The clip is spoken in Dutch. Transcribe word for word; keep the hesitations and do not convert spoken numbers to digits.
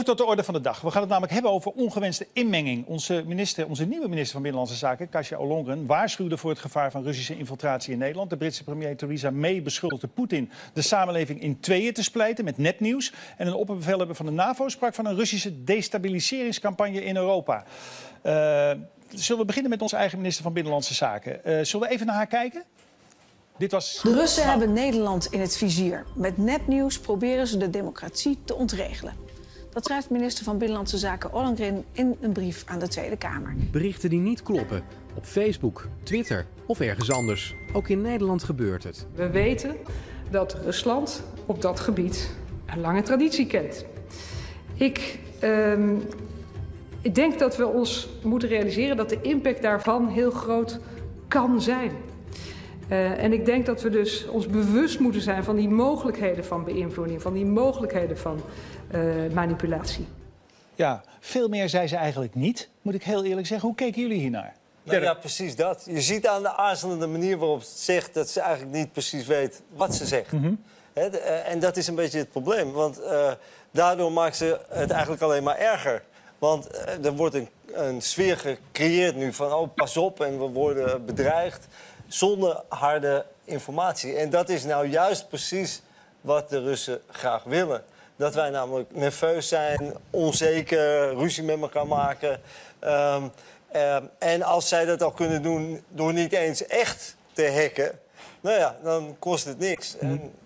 Even tot de orde van de dag. We gaan het namelijk hebben over ongewenste inmenging. Onze, minister, onze nieuwe minister van Binnenlandse Zaken, Kasia Ollongren, waarschuwde voor het gevaar van Russische infiltratie in Nederland. De Britse premier Theresa May beschuldigde Poetin de samenleving in tweeën te splijten met nepnieuws. En een opperbevelhebber van de NAVO sprak van een Russische destabiliseringscampagne in Europa. Uh, zullen we beginnen met onze eigen minister van Binnenlandse Zaken? Uh, zullen we even naar haar kijken? Dit was... De Russen hebben Nederland in het vizier. Met nepnieuws proberen ze de democratie te ontregelen. Dat schrijft minister van Binnenlandse Zaken Ollongren in een brief aan de Tweede Kamer. Berichten die niet kloppen. Op Facebook, Twitter of ergens anders. Ook in Nederland gebeurt het. We weten dat Rusland op dat gebied een lange traditie kent. Ik, uh, ik denk dat we ons moeten realiseren dat de impact daarvan heel groot kan zijn. Uh, en ik denk dat we dus ons bewust moeten zijn van die mogelijkheden van beïnvloeding, van die mogelijkheden van uh, manipulatie. Ja, veel meer zei ze eigenlijk niet, moet ik heel eerlijk zeggen. Hoe keken jullie hiernaar? Nou ja, precies dat. Je ziet aan de aarzelende manier waarop ze het zegt dat ze eigenlijk niet precies weet wat ze zegt. Mm-hmm. He, de, uh, en dat is een beetje het probleem, want uh, daardoor maakt ze het eigenlijk alleen maar erger. Want uh, er wordt een, een sfeer gecreëerd nu van, oh, pas op en we worden bedreigd. Zonder harde informatie. En dat is nou juist precies wat de Russen graag willen. Dat wij namelijk nerveus zijn, onzeker, ruzie met elkaar maken. Um, um, en als zij dat al kunnen doen door niet eens echt te hacken, nou ja, dan kost het niks. En